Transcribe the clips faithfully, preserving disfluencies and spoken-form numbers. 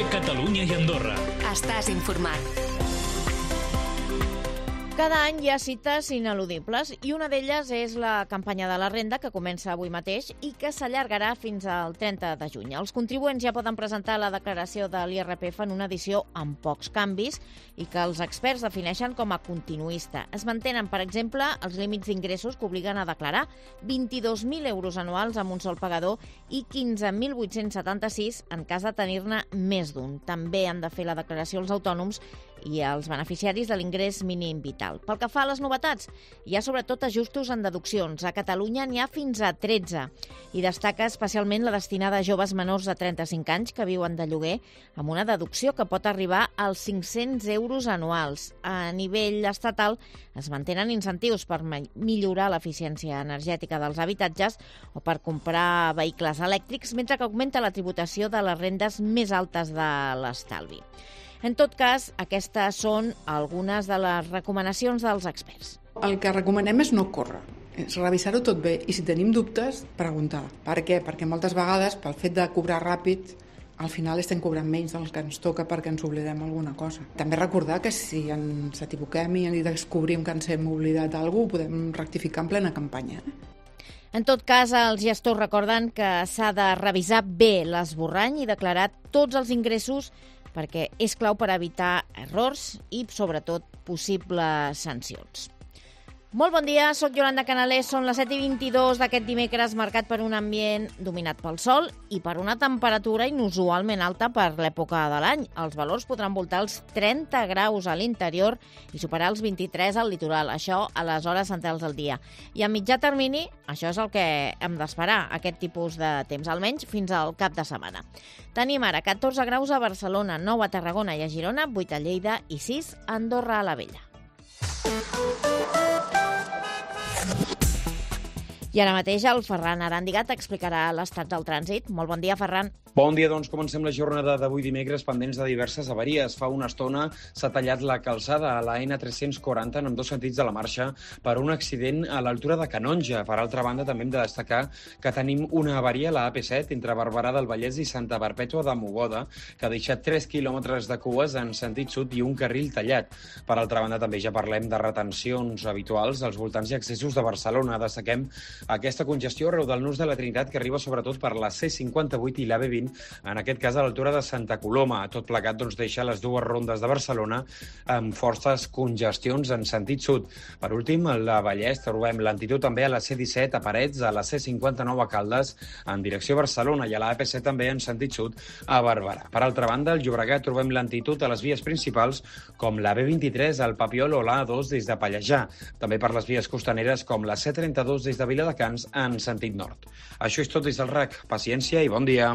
Catalunya i Andorra. Estàs informat. Cada any hi ha cites ineludibles i una d'elles és la campanya de la renda que comença avui mateix i que s'allargarà fins al trenta de juny. Els contribuents ja poden presentar la declaració de l'I R P F en una edició amb pocs canvis i que els experts defineixen com a continuista. Es mantenen, per exemple, els límits d'ingressos que obliguen a declarar vint-i-dos mil euros anuals amb un sol pagador i quinze mil vuit-cents setanta-sis en cas de tenir-ne més d'un. També han de fer la declaració els autònoms i els beneficiaris de l'ingrés mínim vital. Pel que fa a les novetats, hi ha sobretot ajustos en deduccions. A Catalunya n'hi ha fins a tretze i destaca especialment la destinada a joves menors de trenta-cinc anys que viuen de lloguer amb una deducció que pot arribar als cinc-cents euros anuals. A nivell estatal es mantenen incentius per millorar l'eficiència energètica dels habitatges o per comprar vehicles elèctrics, mentre que augmenta la tributació de les rendes més altes de l'estalvi. En tot cas, aquestes són algunes de les recomanacions dels experts. El que recomanem és no córrer, és revisar-ho tot bé i si tenim dubtes, preguntar. Per què? Perquè moltes vegades, pel fet de cobrar ràpid, al final estem cobrant menys del que ens toca perquè ens oblidem alguna cosa. També recordar que si ens equivoquem i descobrim que ens hem oblidat d'algú, ho podem rectificar en plena campanya. En tot cas, els gestors recorden que s'ha de revisar bé l'esborrany i declarar tots els ingressos perquè és clau per evitar errors i, sobretot, possibles sancions. Molt bon dia, soc Yolanda Canalés, són les set i vint-i-dos d'aquest dimecres marcat per un ambient dominat pel sol i per una temperatura inusualment alta per l'època de l'any. Els valors podran voltar els trenta graus a l'interior i superar els vint-i-tres al litoral, això a les hores centrals del dia. I a mitjà termini, això és el que hem d'esperar, aquest tipus de temps, almenys fins al cap de setmana. Tenim ara catorze graus a Barcelona, nou a Tarragona i a Girona, vuit a Lleida i sis a Andorra la Vella. I ara mateix el Ferran Arandigat explicarà l'estat del trànsit. Molt bon dia, Ferran. Bon dia, doncs comencem la jornada d'avui dimecres pendents de diverses avaries. Fa una estona s'ha tallat la calçada a la N tres-cents quaranta en ambdós sentits de la marxa per un accident a l'altura de Canonja. Per altra banda, també hem de destacar que tenim una avaria a la A P set entre Barberà del Vallès i Santa Perpètua de Mogoda, que ha deixat tres quilòmetres de cues en sentit sud i un carril tallat. Per altra banda, també ja parlem de retencions habituals als voltants i accessos de Barcelona. Destaquem aquesta congestió arreu del nus de la Trinitat que arriba sobretot per la C cinquanta-vuit i la B vint, en aquest cas a l'altura de Santa Coloma. Tot plegat doncs, deixa les dues rondes de Barcelona amb forces congestions en sentit sud. Per últim, a la Vallès trobem lentitud també a la C disset a Parets, a la C cinquanta-nou a Caldes en direcció a Barcelona i a la A P set també en sentit sud a Barberà. Per altra banda, al Llobregat trobem lentitud a les vies principals com la B vint-i-tres al Papiol o la A dos des de Pallejà. També per les vies costaneres com la C trenta-dos des de Viladecans en sentit nord. Això és tot des del R A C. Paciència i bon dia.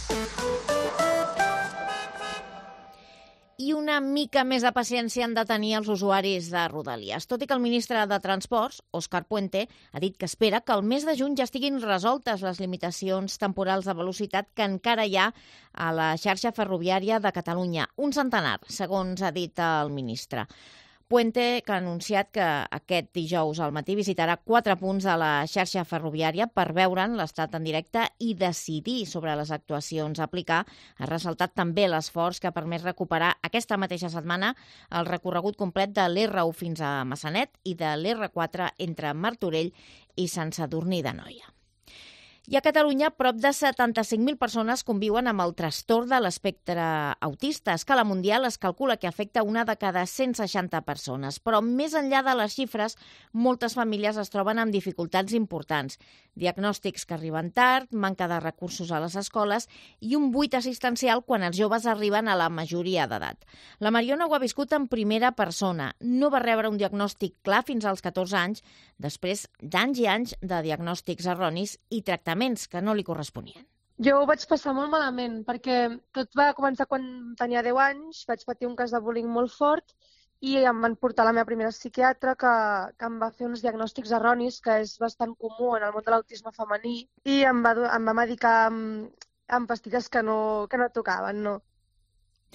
I una mica més de paciència han de tenir els usuaris de Rodalies. Tot i que el ministre de Transports, Òscar Puente, ha dit que espera que al mes de juny ja estiguin resoltes les limitacions temporals de velocitat que encara hi ha a la xarxa ferroviària de Catalunya. Un centenar, segons ha dit el ministre. Puente, que ha anunciat que aquest dijous al matí visitarà quatre punts de la xarxa ferroviària per veure'n l'estat en directe i decidir sobre les actuacions a aplicar. Ha ressaltat també l'esforç que ha permès recuperar aquesta mateixa setmana el recorregut complet de l'R u fins a Massanet i de l'R quatre entre Martorell i Sant Sadurní d'Anoia. I a Catalunya, prop de setanta-cinc mil persones conviuen amb el trastorn de l'espectre autista. A escala mundial es calcula que afecta una de cada cent seixanta persones. Però més enllà de les xifres, moltes famílies es troben amb dificultats importants. Diagnòstics que arriben tard, manca de recursos a les escoles i un buit assistencial quan els joves arriben a la majoria d'edat. La Mariona ho ha viscut en primera persona. No va rebre un diagnòstic clar fins als catorze anys, després d'anys i anys de diagnòstics erronis i tractaments que no li corresponien. Jo ho vaig passar molt malament, perquè tot va començar quan tenia deu anys, vaig patir un cas de bullying molt fort i em van portar a la meva primera psiquiatra que, que em va fer uns diagnòstics erronis, que és bastant comú en el món de l'autisme femení, i em va, em va medicar amb, amb pastilles que no, que no tocaven, no.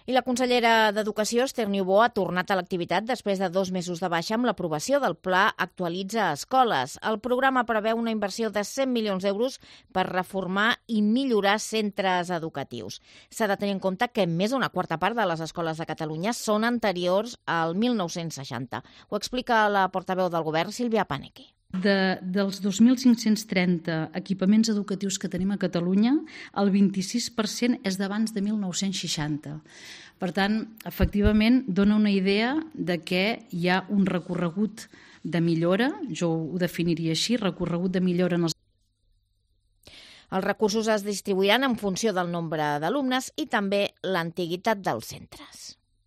I la consellera d'Educació, Esther Niubó, ha tornat a l'activitat després de dos mesos de baixa amb l'aprovació del Pla Actualitza Escoles. El programa preveu una inversió de cent milions d'euros per reformar i millorar centres educatius. S'ha de tenir en compte que més d'una quarta part de les escoles de Catalunya són anteriors al mil nou-cents seixanta. Ho explica la portaveu del Govern, Sílvia Paneque. De, dels dos mil cinc-cents trenta equipaments educatius que tenim a Catalunya, el vint-i-sis per cent és d'abans de mil nou-cents seixanta. Per tant, efectivament, dona una idea de que hi ha un recorregut de millora, jo ho definiria així, recorregut de millora en els... Els recursos es distribuiran en funció del nombre d'alumnes i també l'antiguitat dels centres.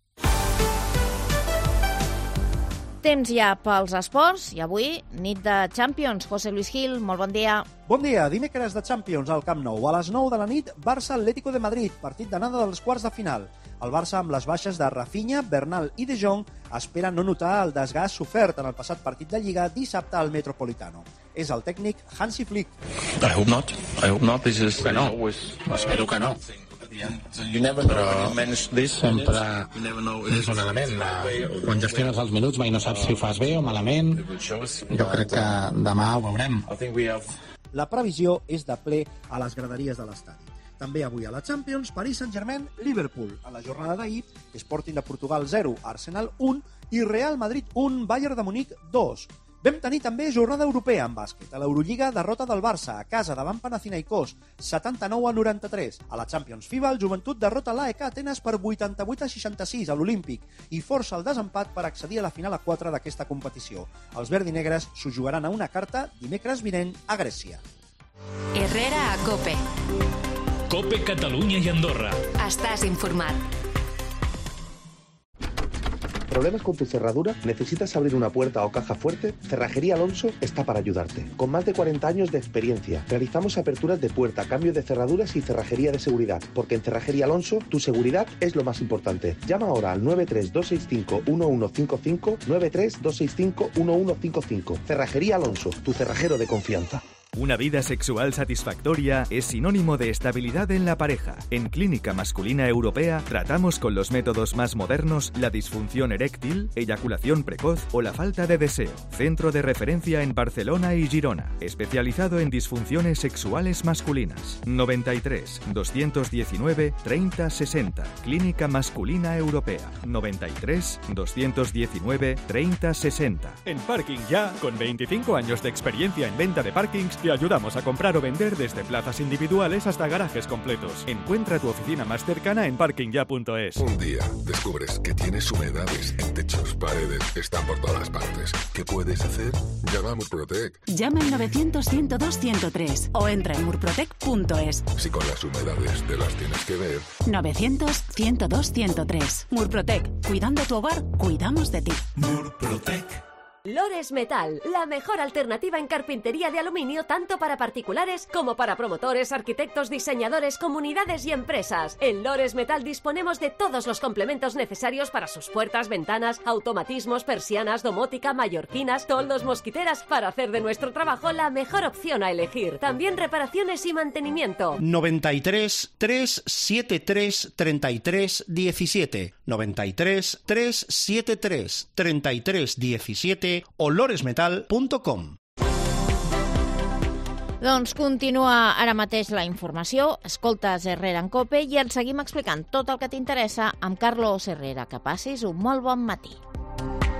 Temps ja pels esports i avui, nit de Champions. José Luis Gil, molt bon dia. Bon dia, dimecres de Champions al Camp Nou. A les nou de la nit, Barça-Atlético de Madrid, partit d'anada dels quarts de final. El Barça, amb les baixes de Rafinha, Bernal i De Jong, espera no notar el desgast sofert en el passat partit de Lliga dissabte al Metropolitano. És el tècnic Hansi Flick. I hope not. I hope not. This is que no. always... Espero que no. Però sempre és un element. Quan gestiones els minuts mai no saps si ho fas bé o malament. Jo crec que demà ho veurem. La previsió és de ple a les graderies de l'estadi. També avui a la Champions, Paris Saint-Germain, Liverpool. A la jornada d'ahir, Sporting de Portugal zero, Arsenal un i Real Madrid un, Bayern de Munic dos. Vam tenir també jornada europea en bàsquet. A l'Eurolliga, derrota del Barça a casa davant Panathinaikos, setanta-nou a noranta-tres. A la Champions FIBA, el Joventut derrota l'A E K Atenes per vuitanta-vuit a seixanta-sis a l'Olímpic i força el desempat per accedir a la final a quatre d'aquesta competició. Els verdinegres s'ho jugaran a una carta dimecres vinent a Grècia. Herrera a COPE. COPE Catalunya i Andorra. Estàs informat. ¿Problemas con tu cerradura? ¿Necesitas abrir una puerta o caja fuerte? Cerrajería Alonso está para ayudarte. Con más de cuarenta años de experiencia, realizamos aperturas de puerta, cambio de cerraduras y cerrajería de seguridad. Porque en Cerrajería Alonso, tu seguridad es lo más importante. Llama ahora al nueve tres dos seis cinco uno uno cinco cinco, nueve tres dos seis cinco uno uno cinco cinco. Cerrajería Alonso, tu cerrajero de confianza. Una vida sexual satisfactoria es sinónimo de estabilidad en la pareja. En Clínica Masculina Europea tratamos con los métodos más modernos la disfunción eréctil, eyaculación precoz o la falta de deseo. Centro de referencia en Barcelona y Girona, especializado en disfunciones sexuales masculinas. noventa y tres, doscientos diecinueve, treinta sesenta. Clínica Masculina Europea. noventa y tres, doscientos diecinueve, treinta sesenta. En Parking Ya, con veinticinco años de experiencia en venta de parkings, te ayudamos a comprar o vender desde plazas individuales hasta garajes completos. Encuentra tu oficina más cercana en parking ya punto es. Un día descubres que tienes humedades en techos, paredes, están por todas partes. ¿Qué puedes hacer? Llama a Murprotec. Llama al novecientos, ciento dos, ciento tres o entra en murprotec punto es. Si con las humedades te las tienes que ver. novecientos, ciento dos, ciento tres. Murprotec. Cuidando tu hogar, cuidamos de ti. Murprotec. Lores Metal, la mejor alternativa en carpintería de aluminio tanto para particulares como para promotores, arquitectos, diseñadores, comunidades y empresas. En Lores Metal disponemos de todos los complementos necesarios para sus puertas, ventanas, automatismos, persianas, domótica, mallorquinas, toldos, mosquiteras, para hacer de nuestro trabajo la mejor opción a elegir. También reparaciones y mantenimiento. noventa y tres, trescientos setenta y tres, treinta y tres diecisiete. noventa y tres, trescientos setenta y tres, treinta y tres diecisiete o loresmetal punto com. Doncs continua ara mateix la informació. Escoltes Herrera en COPE i et seguim explicant tot el que t'interessa amb Carlos Herrera. Que passis un molt bon matí.